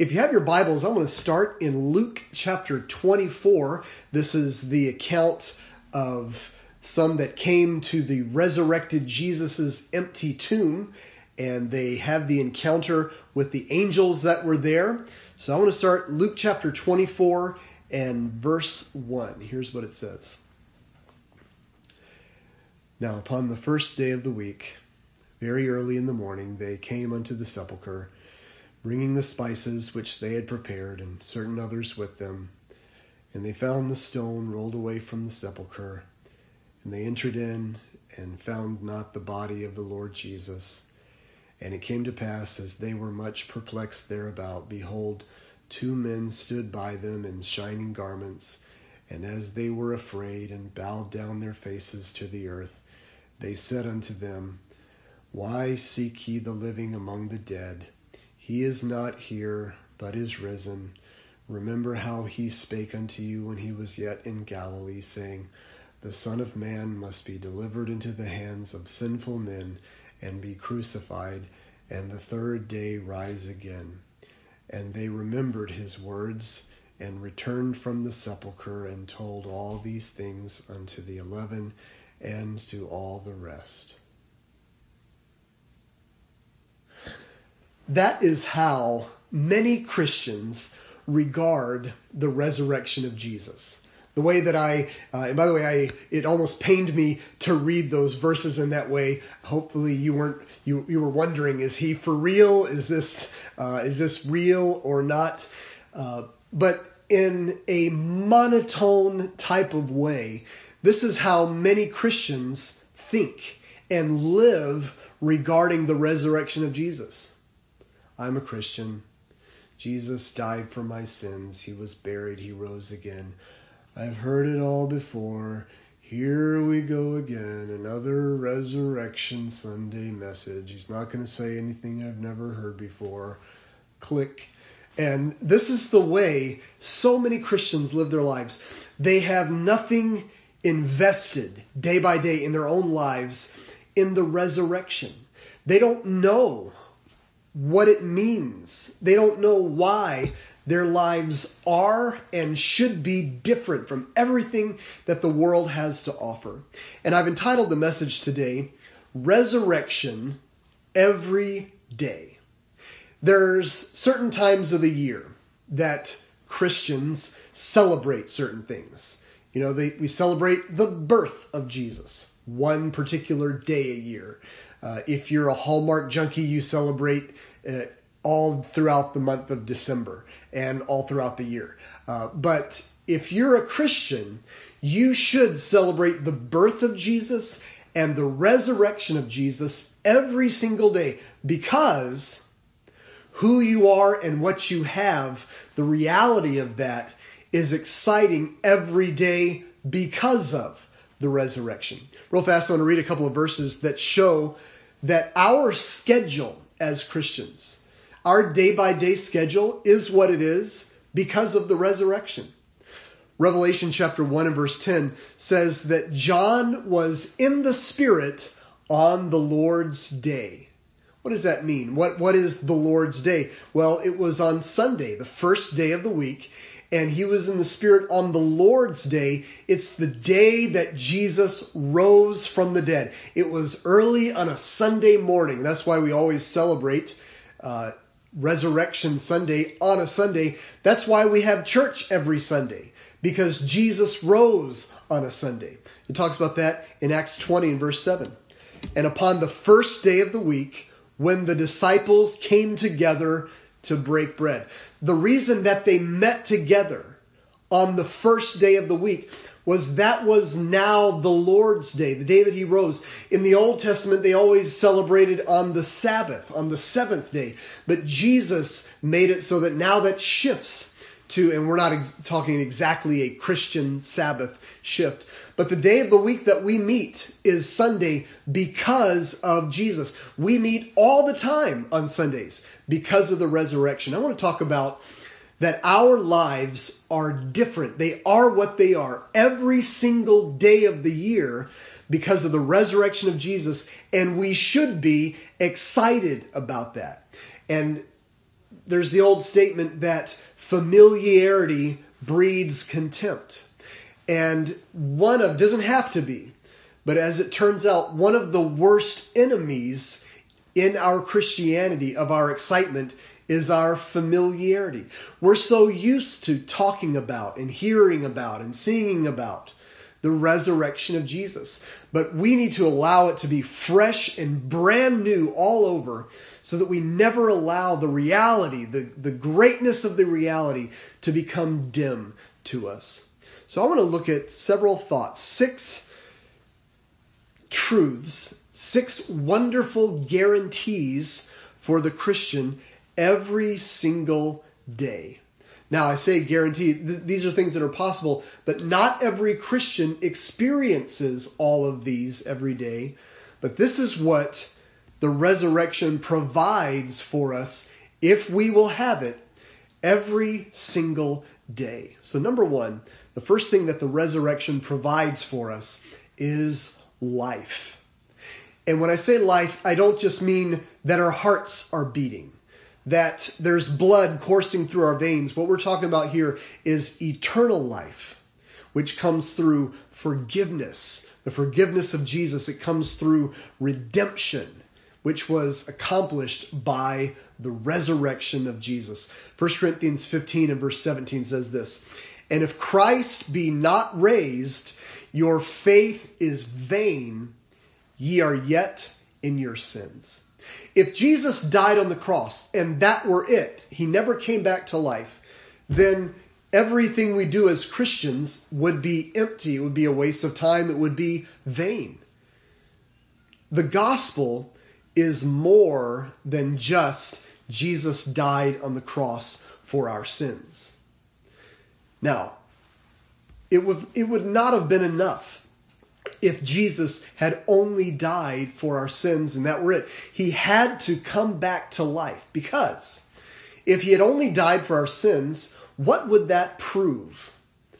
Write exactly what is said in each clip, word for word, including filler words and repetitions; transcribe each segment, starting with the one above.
If you have your Bibles, I'm going to start in Luke chapter twenty-four. This is the account of some that came to the resurrected Jesus' empty tomb, and they have the encounter with the angels that were there. So I want to start Luke chapter twenty-four and verse one. Here's what it says. Now upon the first day of the week, very early in the morning, they came unto the sepulchre, bringing the spices which they had prepared, and certain others with them. And they found the stone rolled away from the sepulchre. And they entered in, and found not the body of the Lord Jesus. And it came to pass, as they were much perplexed thereabout, behold, two men stood by them in shining garments. And as they were afraid, and bowed down their faces to the earth, they said unto them, Why seek ye the living among the dead? He is not here, but is risen. Remember how he spake unto you when he was yet in Galilee, saying, The Son of Man must be delivered into the hands of sinful men, and be crucified, and the third day rise again. And they remembered his words, and returned from the sepulchre, and told all these things unto the eleven, and to all the rest. That is how many Christians regard the resurrection of Jesus. The way that I, uh, and by the way, I it almost pained me to read those verses in that way. Hopefully, you weren't you you were wondering: is he for real? Is this uh, is this real or not? Uh, but in a monotone type of way, this is how many Christians think and live regarding the resurrection of Jesus. I'm a Christian. Jesus died for my sins. He was buried. He rose again. I've heard it all before. Here we go again. Another Resurrection Sunday message. He's not going to say anything I've never heard before. Click. And this is the way so many Christians live their lives. They have nothing invested day by day in their own lives in the resurrection. They don't know what it means. They don't know why their lives are and should be different from everything that the world has to offer. And I've entitled the message today, Resurrection Every Day. There's certain times of the year that Christians celebrate certain things. You know, they, we celebrate the birth of Jesus, one particular day a year. Uh, if you're a Hallmark junkie, you celebrate uh, all throughout the month of December and all throughout the year. Uh, but if you're a Christian, you should celebrate the birth of Jesus and the resurrection of Jesus every single day, because who you are and what you have, the reality of that is exciting every day because of the resurrection. Real fast, I want to read a couple of verses that show that our schedule as Christians, our day-by-day schedule is what it is because of the resurrection. Revelation chapter one and verse ten says that John was in the Spirit on the Lord's day. What does that mean? What, what is the Lord's day? Well, it was on Sunday, the first day of the week, and he was in the Spirit on the Lord's day. It's the day that Jesus rose from the dead. It was early on a Sunday morning. That's why we always celebrate uh, Resurrection Sunday on a Sunday. That's why we have church every Sunday, because Jesus rose on a Sunday. It talks about that in Acts twenty and verse seven. And upon the first day of the week, when the disciples came together to break bread. The reason that they met together on the first day of the week was that was now the Lord's day, the day that he rose. In the Old Testament, they always celebrated on the Sabbath, on the seventh day. But Jesus made it so that now that shifts to, and we're not ex- talking exactly a Christian Sabbath shift, but the day of the week that we meet is Sunday because of Jesus. We meet all the time on Sundays because of the resurrection. I want to talk about that our lives are different. They are what they are every single day of the year because of the resurrection of Jesus, and we should be excited about that. And there's the old statement that familiarity breeds contempt. And one of, doesn't have to be, but as it turns out, one of the worst enemies in our Christianity, of our excitement, is our familiarity. We're so used to talking about and hearing about and singing about the resurrection of Jesus. But we need to allow it to be fresh and brand new all over, so that we never allow the reality, the, the greatness of the reality, to become dim to us. So I want to look at several thoughts, six truths, six wonderful guarantees for the Christian every single day. Now, I say guarantee, th- these are things that are possible, but not every Christian experiences all of these every day. But this is what the resurrection provides for us if we will have it every single day. So number one, the first thing that the resurrection provides for us is life. And when I say life, I don't just mean that our hearts are beating, that there's blood coursing through our veins. What we're talking about here is eternal life, which comes through forgiveness, the forgiveness of Jesus. It comes through redemption, which was accomplished by the resurrection of Jesus. First Corinthians fifteen and verse seventeen says this, "And if Christ be not raised, your faith is vain, ye are yet in your sins." If Jesus died on the cross and that were it, he never came back to life, then everything we do as Christians would be empty. It would be a waste of time. It would be vain. The gospel is more than just Jesus died on the cross for our sins. Now, it would, it would not have been enough if Jesus had only died for our sins and that were it. He had to come back to life, because if he had only died for our sins, what would that prove?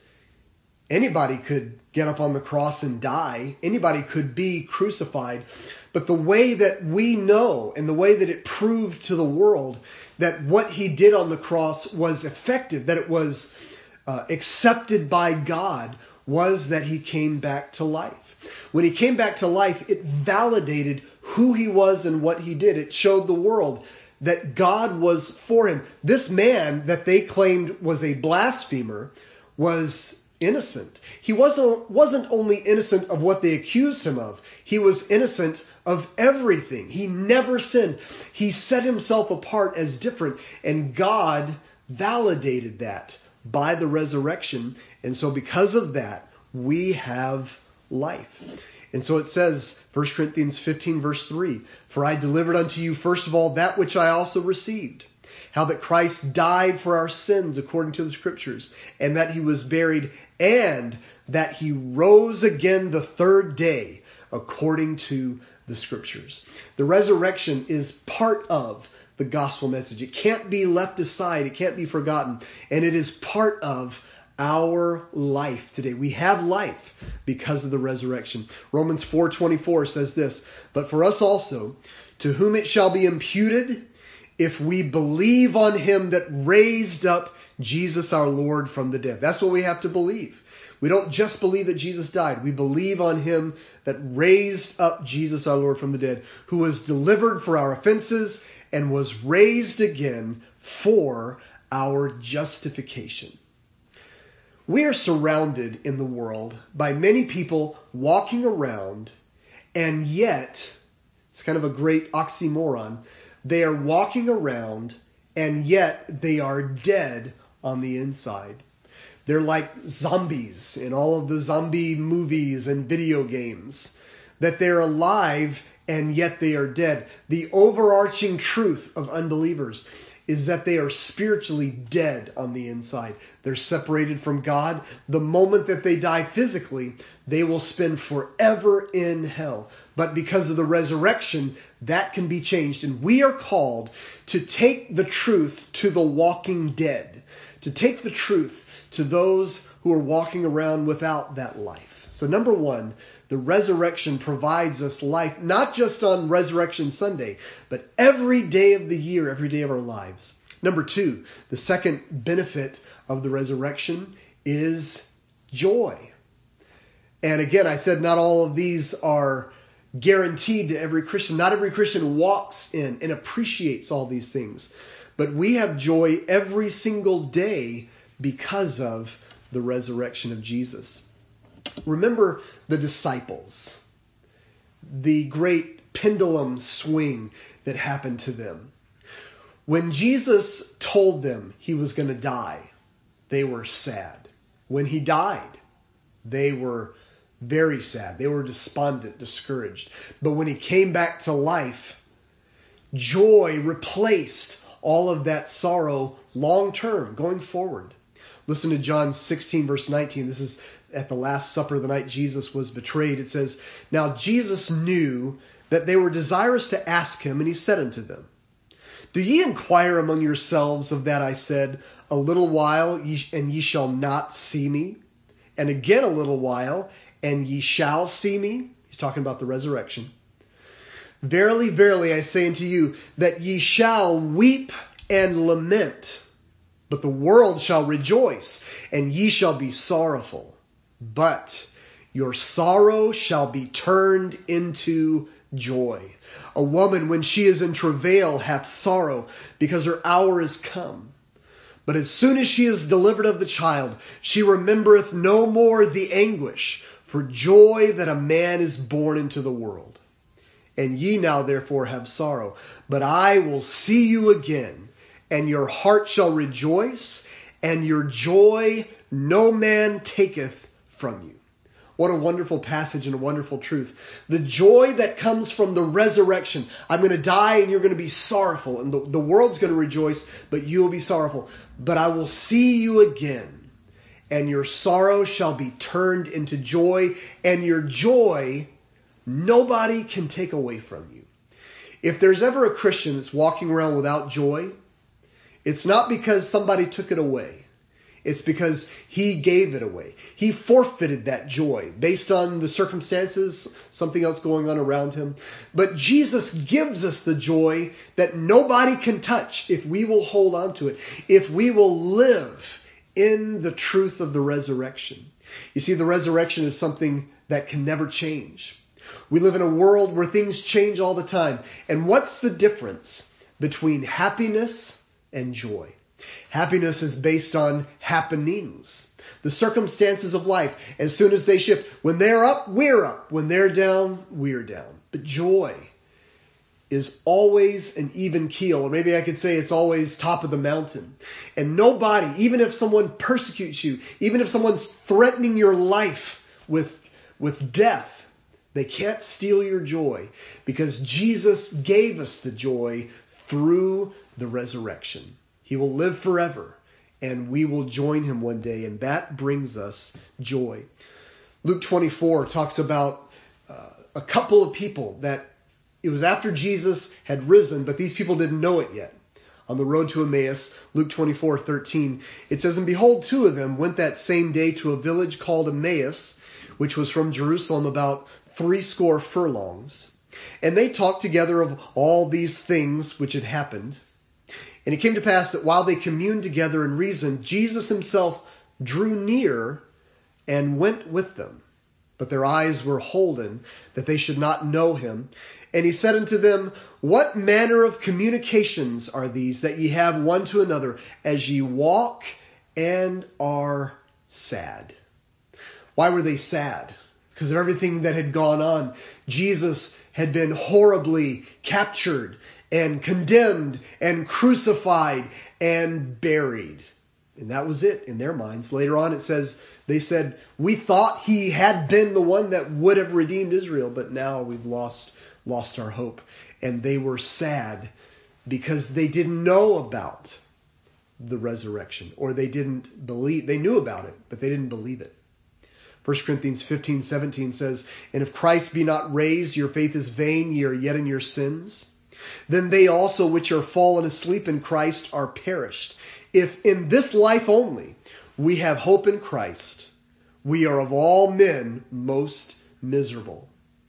Anybody could get up on the cross and die. Anybody could be crucified. But the way that we know, and the way that it proved to the world that what he did on the cross was effective, that it was uh, accepted by God, was that he came back to life. When he came back to life, it validated who he was and what he did. It showed the world that God was for him. This man that they claimed was a blasphemer was innocent. He wasn't, wasn't only innocent of what they accused him of. He was innocent of everything. He never sinned. He set himself apart as different, and God validated that by the resurrection. And so because of that, we have life. And so it says, First Corinthians fifteen verse three, "For I delivered unto you first of all that which I also received, how that Christ died for our sins according to the Scriptures, and that he was buried, and that he rose again the third day according to the Scriptures." The resurrection is part of the gospel message. It can't be left aside. It can't be forgotten. And it is part of our life today. We have life because of the resurrection. Romans four twenty-four says this, "But for us also, to whom it shall be imputed, if we believe on him that raised up Jesus our Lord from the dead." That's what we have to believe. We don't just believe that Jesus died. We believe on him that raised up Jesus our Lord from the dead, who was delivered for our offenses and was raised again for our justification. We are surrounded in the world by many people walking around, and yet, it's kind of a great oxymoron, they are walking around and yet they are dead on the inside. They're like zombies in all of the zombie movies and video games, that they're alive and yet they are dead. The overarching truth of unbelievers is that they are spiritually dead on the inside. They're separated from God. The moment that they die physically, they will spend forever in hell. But because of the resurrection, that can be changed. And we are called to take the truth to the walking dead, to take the truth to those who are walking around without that life. So number one, the resurrection provides us life, not just on Resurrection Sunday, but every day of the year, every day of our lives. Number two, the second benefit of the resurrection is joy. And again, I said not all of these are guaranteed to every Christian. Not every Christian walks in and appreciates all these things. But we have joy every single day because of the resurrection of Jesus. Remember the disciples, the great pendulum swing that happened to them. When Jesus told them he was going to die, they were sad. When he died, they were very sad. They were despondent, discouraged. But when he came back to life, joy replaced all of that sorrow long term, going forward. Listen to John sixteen, verse nineteen. This is at the Last Supper, the night Jesus was betrayed. It says, "Now Jesus knew that they were desirous to ask him, and he said unto them, Do ye inquire among yourselves of that I said, A little while, ye, and ye shall not see me, and again a little while, and ye shall see me?" He's talking about the resurrection. "Verily, verily, I say unto you, that ye shall weep and lament, but the world shall rejoice, and ye shall be sorrowful. But your sorrow shall be turned into joy. A woman, when she is in travail, hath sorrow, because her hour is come. But as soon as she is delivered of the child, she remembereth no more the anguish for joy that a man is born into the world. And ye now therefore have sorrow, but I will see you again, and your heart shall rejoice, and your joy no man taketh from you." What a wonderful passage and a wonderful truth. The joy that comes from the resurrection. I'm going to die and you're going to be sorrowful, and the, the world's going to rejoice, but you will be sorrowful. But I will see you again, and your sorrow shall be turned into joy, and your joy nobody can take away from you. If there's ever a Christian that's walking around without joy, it's not because somebody took it away. It's because he gave it away. He forfeited that joy based on the circumstances, something else going on around him. But Jesus gives us the joy that nobody can touch if we will hold on to it, if we will live in the truth of the resurrection. You see, the resurrection is something that can never change. We live in a world where things change all the time. And what's the difference between happiness and joy? Happiness is based on happenings, the circumstances of life. As soon as they shift, when they're up, we're up. When they're down, we're down. But joy is always an even keel, or maybe I could say it's always top of the mountain. And nobody, even if someone persecutes you, even if someone's threatening your life with, with death, they can't steal your joy, because Jesus gave us the joy through the resurrection. He will live forever, and we will join him one day, and that brings us joy. Luke twenty-four talks about uh, a couple of people that it was after Jesus had risen, but these people didn't know it yet. On the road to Emmaus, Luke twenty-four thirteen, it says, "And behold, two of them went that same day to a village called Emmaus, which was from Jerusalem about threescore furlongs. And they talked together of all these things which had happened. And it came to pass that while they communed together and reasoned, Jesus himself drew near and went with them. But their eyes were holden, that they should not know him. And he said unto them, What manner of communications are these that ye have one to another, as ye walk and are sad?" Why were they sad? Because of everything that had gone on. Jesus had been horribly captured and condemned and crucified and buried. And that was it in their minds. Later on it says, they said, "We thought he had been the one that would have redeemed Israel, but now we've lost, lost our hope." And they were sad because they didn't know about the resurrection, or they didn't believe. They knew about it, but they didn't believe it. First Corinthians fifteen seventeen says, "And if Christ be not raised, your faith is vain, ye are yet in your sins. Then they also which are fallen asleep in Christ are perished. If in this life only we have hope in Christ, we are of all men most miserable.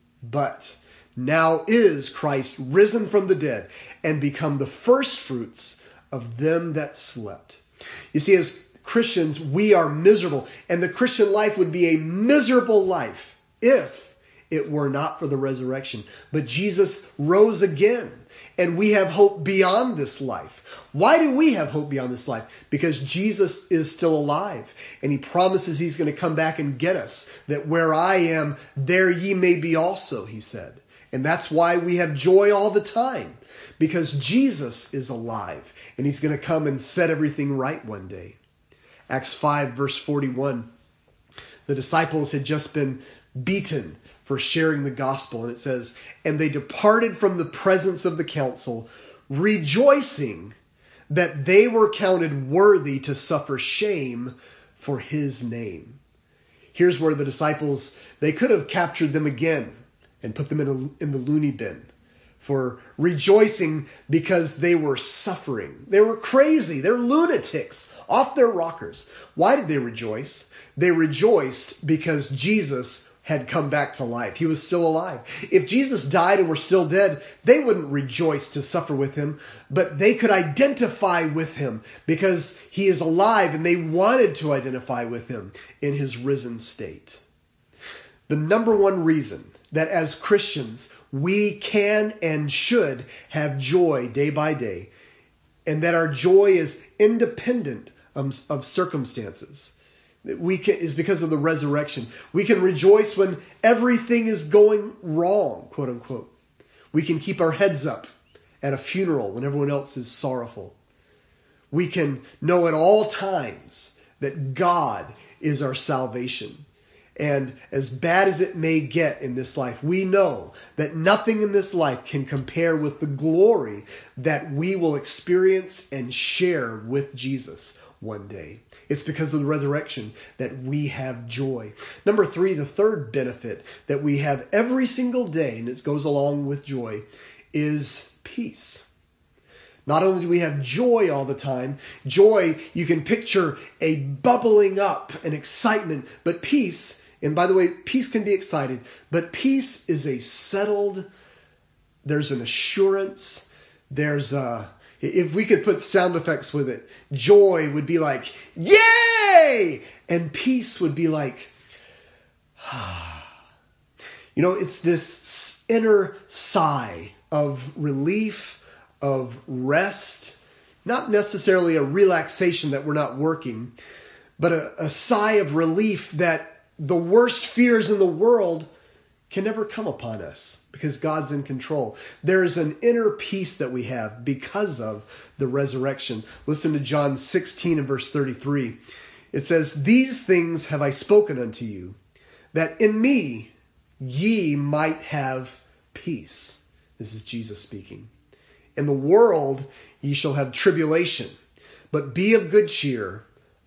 But now is Christ risen from the dead and become the first fruits of them that slept. You see, as Christians, we are miserable, and the Christian life would be a miserable life if it were not for the resurrection. But Jesus rose again, and we have hope beyond this life. Why do we have hope beyond this life? Because Jesus is still alive, and he promises he's going to come back and get us, that where I am, there ye may be also, he said. And that's why we have joy all the time, because Jesus is alive, and he's going to come and set everything right one day. Acts five, verse forty-one, the disciples had just been beaten for sharing the gospel, and it says, and they departed from the presence of the council, rejoicing that they were counted worthy to suffer shame for his name. Here's where the disciples, they could have captured them again and put them in, a, in the loony bin for rejoicing because they were suffering. They were crazy. They're lunatics, off their rockers. Why did they rejoice? They rejoiced because Jesus had come back to life. He was still alive. If Jesus died and were still dead, they wouldn't rejoice to suffer with him, but they could identify with him because he is alive, and they wanted to identify with him in his risen state. The number one reason that as Christians we can and should have joy day by day, and that our joy is independent of, of circumstances, we can, is because of the resurrection. We can rejoice when everything is going wrong, quote unquote. We can keep our heads up at a funeral when everyone else is sorrowful. We can know at all times that God is our salvation. And as bad as it may get in this life, we know that nothing in this life can compare with the glory that we will experience and share with Jesus one day. It's because of the resurrection that we have joy. Number three, the third benefit that we have every single day, and it goes along with joy, is peace. Not only do we have joy all the time, joy, you can picture a bubbling up, an excitement, but peace, and by the way, peace can be excited, but peace is a settled, there's an assurance, there's a, if we could put sound effects with it, joy would be like, yay! And peace would be like, ah. You know, it's this inner sigh of relief, of rest, not necessarily a relaxation that we're not working, but a, a sigh of relief that the worst fears in the world can never come upon us because God's in control. There's an inner peace that we have because of the resurrection. Listen to John sixteen and verse thirty-three. It says, these things have I spoken unto you, that in me ye might have peace. This is Jesus speaking. In the world ye shall have tribulation, but be of good cheer.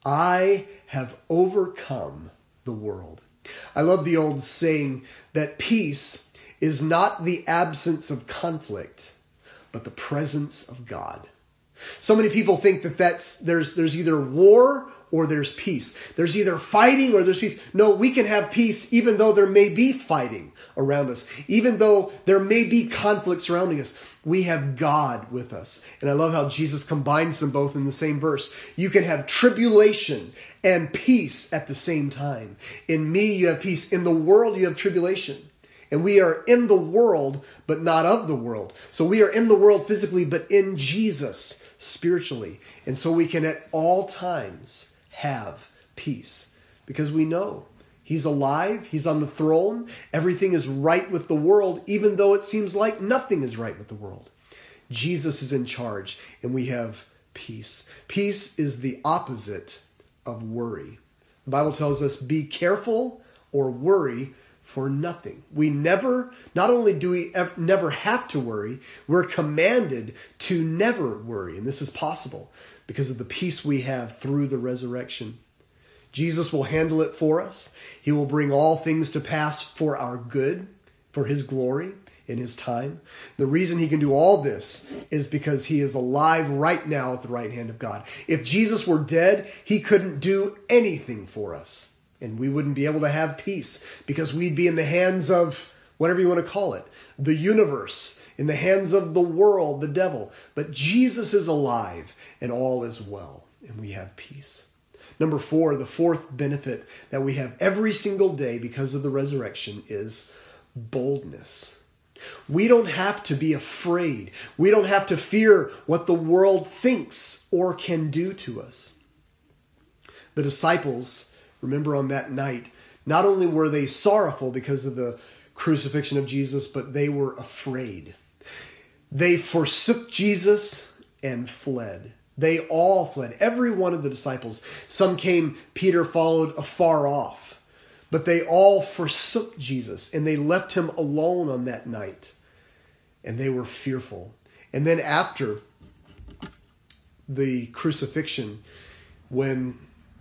I have overcome the world. I love the old saying that peace is not the absence of conflict, but the presence of God. So many people think that that's, there's, there's either war or there's peace. There's either fighting or there's peace. No, we can have peace even though there may be fighting around us. Even though there may be conflict surrounding us. We have God with us. And I love how Jesus combines them both in the same verse. You can have tribulation and peace at the same time. In me, you have peace. In the world, you have tribulation. And we are in the world, but not of the world. So we are in the world physically, but in Jesus spiritually. And so we can at all times have peace because we know he's alive. He's on the throne. Everything is right with the world, even though it seems like nothing is right with the world. Jesus is in charge and we have peace. Peace is the opposite of worry. The Bible tells us, be careful or worry for nothing. We never, not only do we ever, never have to worry, we're commanded to never worry. And this is possible because of the peace we have through the resurrection. Jesus will handle it for us. He will bring all things to pass for our good, for his glory in his time. The reason he can do all this is because he is alive right now at the right hand of God. If Jesus were dead, he couldn't do anything for us. And we wouldn't be able to have peace because we'd be in the hands of whatever you want to call it, the universe. in the hands of the world, the devil. But Jesus is alive and all is well, and we have peace. Number four, the fourth benefit that we have every single day because of the resurrection is boldness. We don't have to be afraid. We don't have to fear what the world thinks or can do to us. The disciples, remember on that night, not only were they sorrowful because of the crucifixion of Jesus, but they were afraid. They forsook Jesus and fled. They all fled. Every one of the disciples. Some came, Peter followed afar off. But they all forsook Jesus and they left him alone on that night. And they were fearful. And then after the crucifixion, when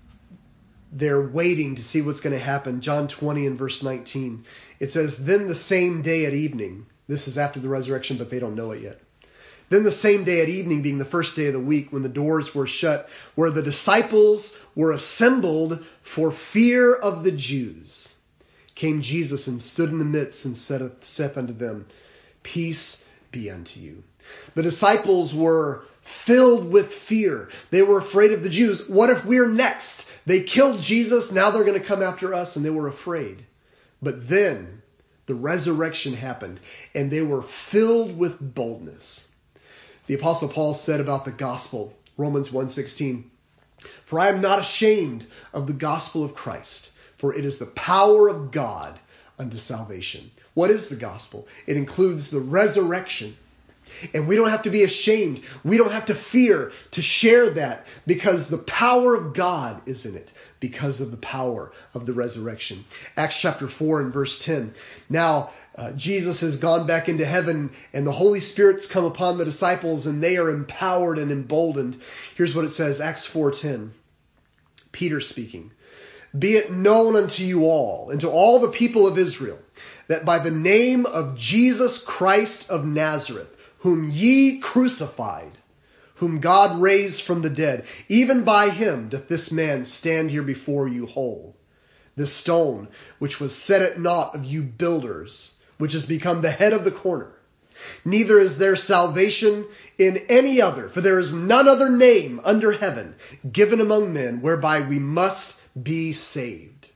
they're waiting to see what's going to happen, John twenty and verse nineteen, it says, then the same day at evening, this is after the resurrection, but they don't know it yet. Then the same day at evening, being the first day of the week, when the doors were shut, where the disciples were assembled for fear of the Jews, came Jesus and stood in the midst and said, saith unto them, peace be unto you. The disciples were filled with fear. They were afraid of the Jews. What if we're next? They killed Jesus. Now they're going to come after us, and they were afraid. But then the resurrection happened, and they were filled with boldness. The Apostle Paul said about the gospel, Romans one sixteen, for I am not ashamed of the gospel of Christ, for it is the power of God unto salvation. What is the gospel? It includes the resurrection. And we don't have to be ashamed. We don't have to fear to share that because the power of God is in it because of the power of the resurrection. Acts chapter four and verse ten. Now, Uh, Jesus has gone back into heaven and the Holy Spirit's come upon the disciples and they are empowered and emboldened. Here's what it says, Acts four ten. Peter speaking. Be it known unto you all and to all the people of Israel that by the name of Jesus Christ of Nazareth, whom ye crucified, whom God raised from the dead, even by him doth this man stand here before you whole. This stone, which was set at naught of you builders, which has become the head of the corner. Neither is there salvation in any other, for there is none other name under heaven given among men whereby we must be saved.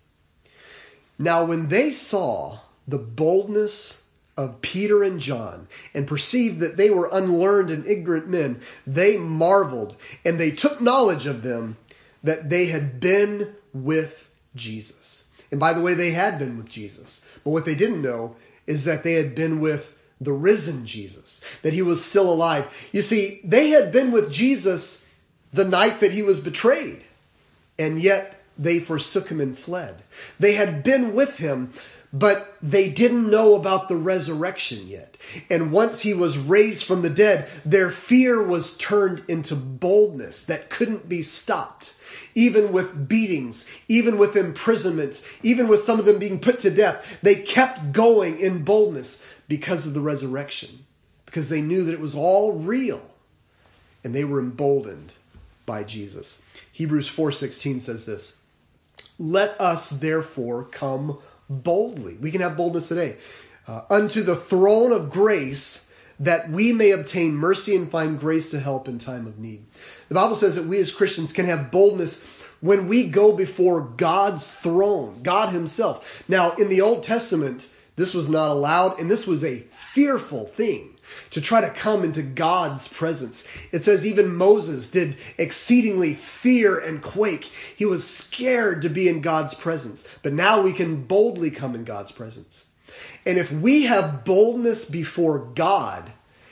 Now when they saw the boldness of Peter and John and perceived that they were unlearned and ignorant men, they marveled and they took knowledge of them that they had been with Jesus. And by the way, they had been with Jesus. But what they didn't know is that they had been with the risen Jesus, that he was still alive. You see, they had been with Jesus the night that he was betrayed, and yet they forsook him and fled. They had been with him, but they didn't know about the resurrection yet. And once he was raised from the dead, their fear was turned into boldness that couldn't be stopped. Even with beatings, even with imprisonments, even with some of them being put to death, they kept going in boldness because of the resurrection, because they knew that it was all real, and they were emboldened by Jesus. Hebrews four sixteen says this, let us therefore come boldly. We can have boldness today. Uh, unto the throne of grace, that we may obtain mercy and find grace to help in time of need. The Bible says that we as Christians can have boldness when we go before God's throne, God himself. Now, in the Old Testament, this was not allowed, and this was a fearful thing to try to come into God's presence. It says even Moses did exceedingly fear and quake. He was scared to be in God's presence. But now we can boldly come in God's presence. And if we have boldness before God,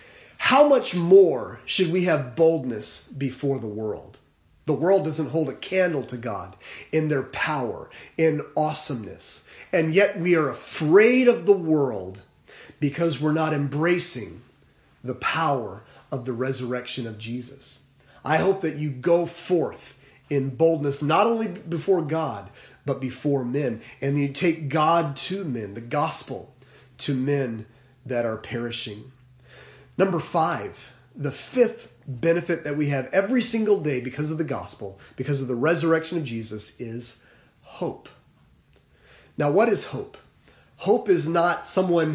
how much more should we have boldness before the world? The world doesn't hold a candle to God in their power, in awesomeness. And yet we are afraid of the world because we're not embracing the power of the resurrection of Jesus. I hope that you go forth in boldness, not only before God, but before men. And you take God to men, the gospel to men that are perishing. Number five, the fifth benefit that we have every single day because of the gospel, because of the resurrection of Jesus, is hope. Now, what is hope? Hope is not someone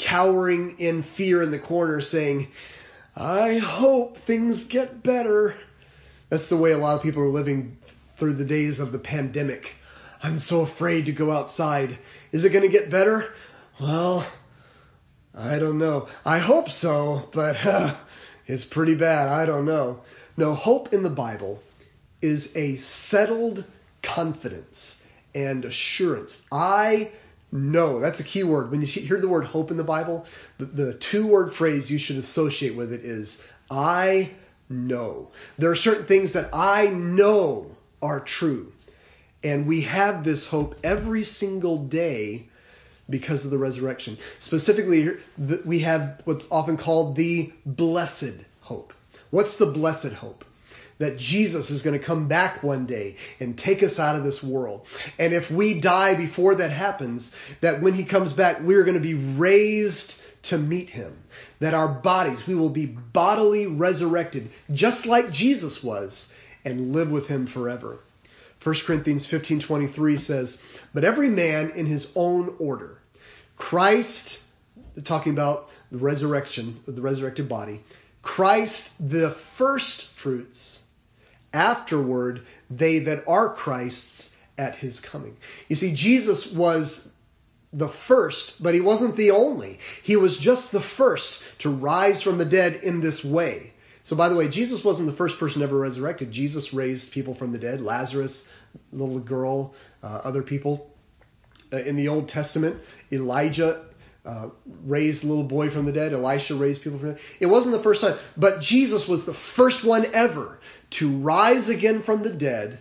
cowering in fear in the corner saying, I hope things get better. That's the way a lot of people are living through the days of the pandemic. I'm so afraid to go outside. Is it going to get better? Well, I don't know. I hope so, but uh, it's pretty bad. I don't know. No, hope in the Bible is a settled confidence and assurance. I know. That's a key word. When you hear the word hope in the Bible, the, the two-word phrase you should associate with it is, I know. There are certain things that I know are true. And we have this hope every single day because of the resurrection. Specifically, we have what's often called the blessed hope. What's the blessed hope? That Jesus is going to come back one day and take us out of this world. And if we die before that happens, that when he comes back, we're going to be raised to meet him. That our bodies, we will be bodily resurrected, just like Jesus was, and live with him forever. First Corinthians fifteen twenty-three says, but every man in his own order. Christ, talking about the resurrection of the resurrected body, Christ the first fruits, afterward they that are Christ's at his coming. You see, Jesus was the first, but he wasn't the only. He was just the first to rise from the dead in this way. So by the way, Jesus wasn't the first person ever resurrected. Jesus raised people from the dead. Lazarus, little girl, uh, other people. Uh, in the Old Testament, Elijah uh, raised a little boy from the dead. Elisha raised people from the dead. It wasn't the first time, but Jesus was the first one ever to rise again from the dead,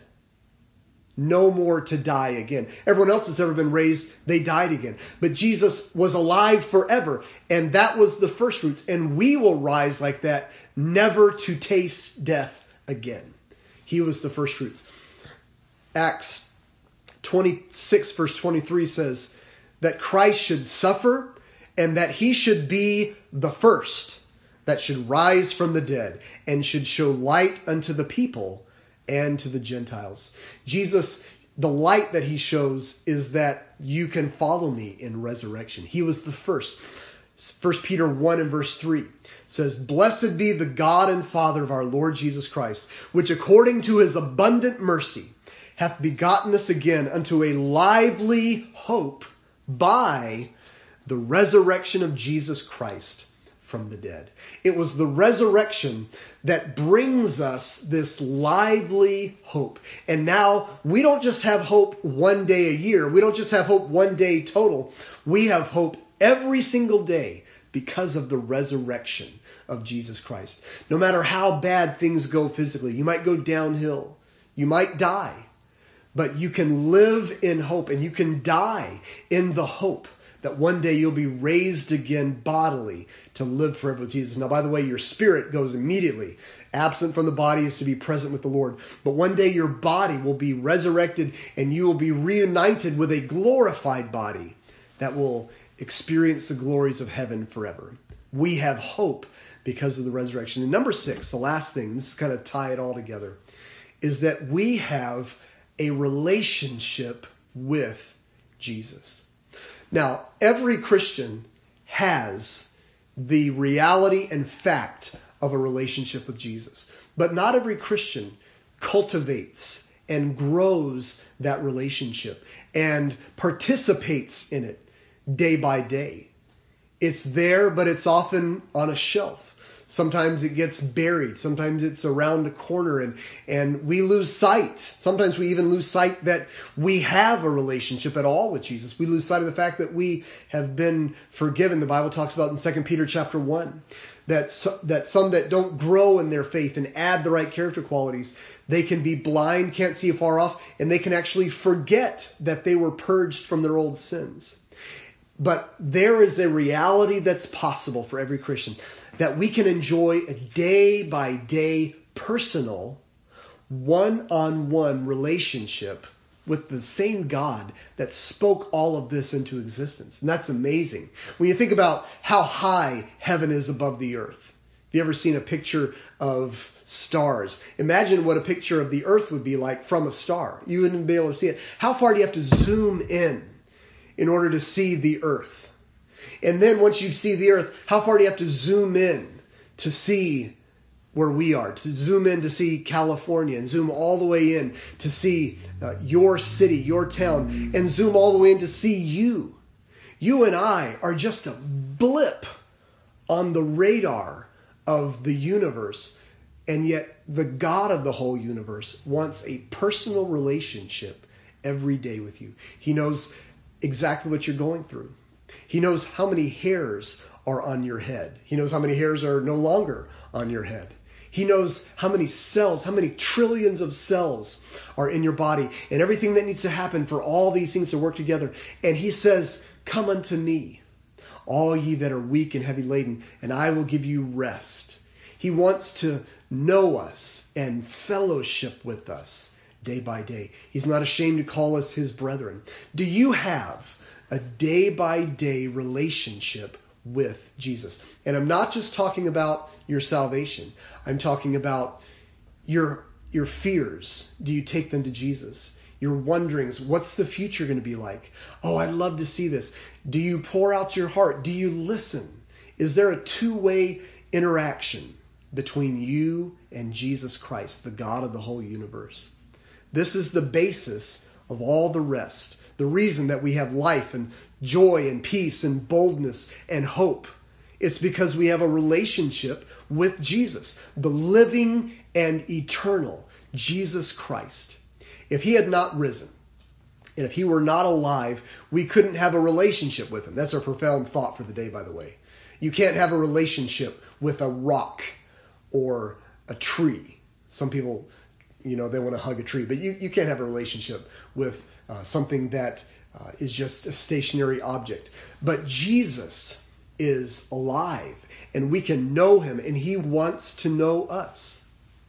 no more to die again. Everyone else that's ever been raised, they died again. But Jesus was alive forever, and that was the first fruits. And we will rise like that, never to taste death again. He was the first fruits. Acts twenty-six verse twenty-three says that Christ should suffer and that he should be the first that should rise from the dead and should show light unto the people and to the Gentiles. Jesus, the light that he shows is that you can follow me in resurrection. He was the first. First Peter one and verse three says, blessed be the God and Father of our Lord Jesus Christ, which according to his abundant mercy hath begotten us again unto a lively hope by the resurrection of Jesus Christ from the dead. It was the resurrection that brings us this lively hope. And now we don't just have hope one day a year. We don't just have hope one day total. We have hope every single day because of the resurrection of Jesus Christ. No matter how bad things go physically, you might go downhill, you might die, but you can live in hope and you can die in the hope that one day you'll be raised again bodily to live forever with Jesus. Now, by the way, your spirit goes immediately. Absent from the body is to be present with the Lord. But one day your body will be resurrected and you will be reunited with a glorified body that will experience the glories of heaven forever. We have hope because of the resurrection. And number six, the last thing, this is kind of tie it all together, is that we have a relationship with Jesus. Now, every Christian has the reality and fact of a relationship with Jesus. But not every Christian cultivates and grows that relationship and participates in it day by day. It's there, but it's often on a shelf. Sometimes it gets buried. Sometimes it's around the corner and, and we lose sight. Sometimes we even lose sight that we have a relationship at all with Jesus. We lose sight of the fact that we have been forgiven. The Bible talks about in Second Peter chapter one that, so, that some that don't grow in their faith and add the right character qualities, they can be blind, can't see afar off, and they can actually forget that they were purged from their old sins. But there is a reality that's possible for every Christian, that we can enjoy a day-by-day personal, one-on-one relationship with the same God that spoke all of this into existence. And that's amazing. When you think about how high heaven is above the earth. Have you ever seen a picture of stars? Imagine what a picture of the earth would be like from a star. You wouldn't be able to see it. How far do you have to zoom in in order to see the earth? And then once you see the earth, how far do you have to zoom in to see where we are, to zoom in to see California, and zoom all the way in to see uh, your city, your town, and zoom all the way in to see you. You and I are just a blip on the radar of the universe, and yet the God of the whole universe wants a personal relationship every day with you. He knows exactly what you're going through. He knows how many hairs are on your head. He knows how many hairs are no longer on your head. He knows how many cells, how many trillions of cells are in your body, and everything that needs to happen for all these things to work together. And he says, come unto me, all ye that are weak and heavy laden, and I will give you rest. He wants to know us and fellowship with us day by day. He's not ashamed to call us his brethren. Do you have a day-by-day relationship with Jesus? And I'm not just talking about your salvation. I'm talking about your, your fears. Do you take them to Jesus? Your wonderings, what's the future going to be like? Oh, I'd love to see this. Do you pour out your heart? Do you listen? Is there a two-way interaction between you and Jesus Christ, the God of the whole universe? This is the basis of all the rest. The reason that we have life and joy and peace and boldness and hope. It's because we have a relationship with Jesus, the living and eternal Jesus Christ. If he had not risen, and if he were not alive, we couldn't have a relationship with him. That's our profound thought for the day, by the way. You can't have a relationship with a rock or a tree. Some people, you know, they want to hug a tree, but you, you can't have a relationship with uh, something that uh, is just a stationary object. But Jesus is alive, and we can know him, and he wants to know us.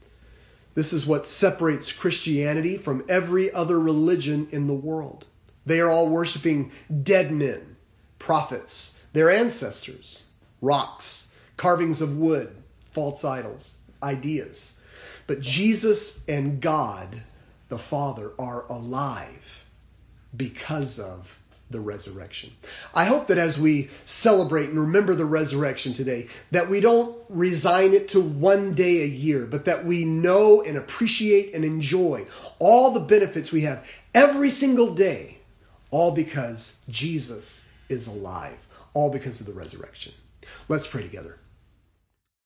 This is what separates Christianity from every other religion in the world. They are all worshiping dead men, prophets, their ancestors, rocks, carvings of wood, false idols, ideas. But Jesus and God, the Father, are alive because of the resurrection. I hope that as we celebrate and remember the resurrection today, that we don't resign it to one day a year, but that we know and appreciate and enjoy all the benefits we have every single day, all because Jesus is alive, all because of the resurrection. Let's pray together.